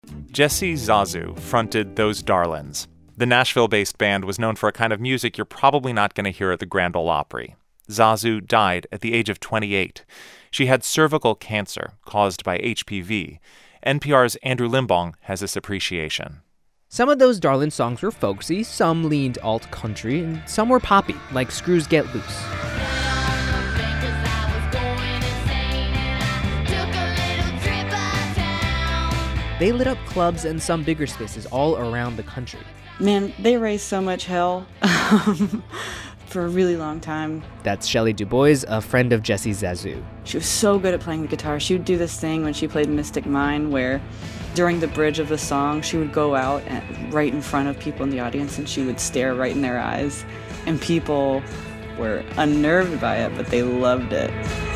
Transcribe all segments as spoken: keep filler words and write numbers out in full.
Jesse Zazu fronted Those Darlins. The Nashville-based band was known for a kind of music you're probably not going to hear at the Grand Ole Opry. Zazu died at the age of twenty-eight. She had cervical cancer caused by H P V. N P R's Andrew Limbong has this appreciation. Some of those Darlin songs were folksy, some leaned alt-country, and some were poppy, like Screws Get Loose. They lit up clubs and some bigger spaces all around the country. Man, they raised so much hell for a really long time. That's Shelley DuBois, a friend of Jesse Zazu. She was so good at playing the guitar. She would do this thing when she played Mystic Mind where during the bridge of the song, she would go out and right in front of people in the audience and she would stare right in their eyes. And people were unnerved by it, but they loved it.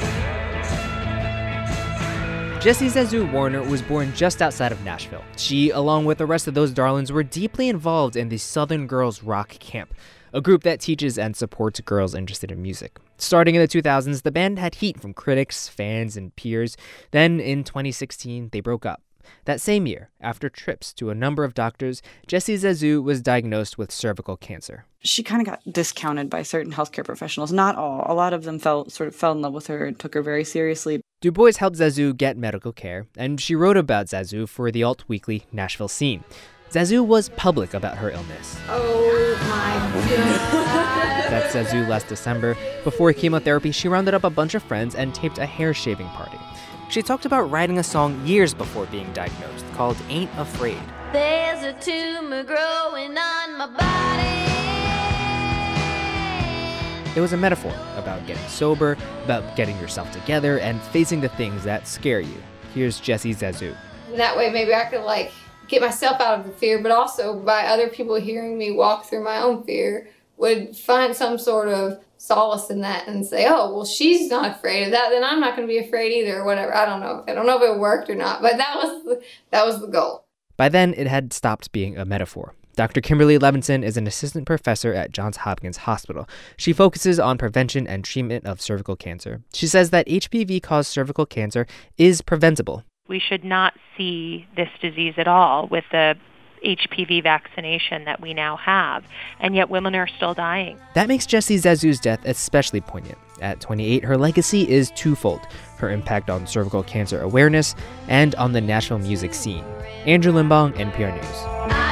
Jessie Zazu Warner was born just outside of Nashville. She, along with the rest of those Darlins, were deeply involved in the Southern Girls Rock Camp, a group that teaches and supports girls interested in music. Starting in the two thousands, the band had heat from critics, fans, and peers. Then, in twenty sixteen, they broke up. That same year, after trips to a number of doctors, Jessie Zazu was diagnosed with cervical cancer. She kind of got discounted by certain healthcare professionals. Not all. A lot of them fell, sort of fell in love with her and took her very seriously. DuBois helped Zazu get medical care, and she wrote about Zazu for the alt-weekly Nashville Scene. Zazu was public about her illness. Oh my God. That's Zazu last December. Before chemotherapy, she rounded up a bunch of friends and taped a hair shaving party. She talked about writing a song years before being diagnosed called Ain't Afraid. There's a tumor growing on my body. It was a metaphor about getting sober, about getting yourself together, and facing the things that scare you. Here's Jessie Zazu. That way maybe I could like get myself out of the fear, but also by other people hearing me walk through my own fear would find some sort of solace in that and say, oh, well, she's not afraid of that, then I'm not going to be afraid either, or whatever. I don't know. I don't know if it worked or not, but that was the, that was the goal. By then, it had stopped being a metaphor. Doctor Kimberly Levinson is an assistant professor at Johns Hopkins Hospital. She focuses on prevention and treatment of cervical cancer. She says that H P V-caused cervical cancer is preventable. We should not see this disease at all with the H P V vaccination that we now have, and yet women are still dying. That makes Jessie Zazu's death especially poignant. At twenty-eight, her legacy is twofold: her impact on cervical cancer awareness and on the Nashville music scene. Andrew Limbong, N P R News.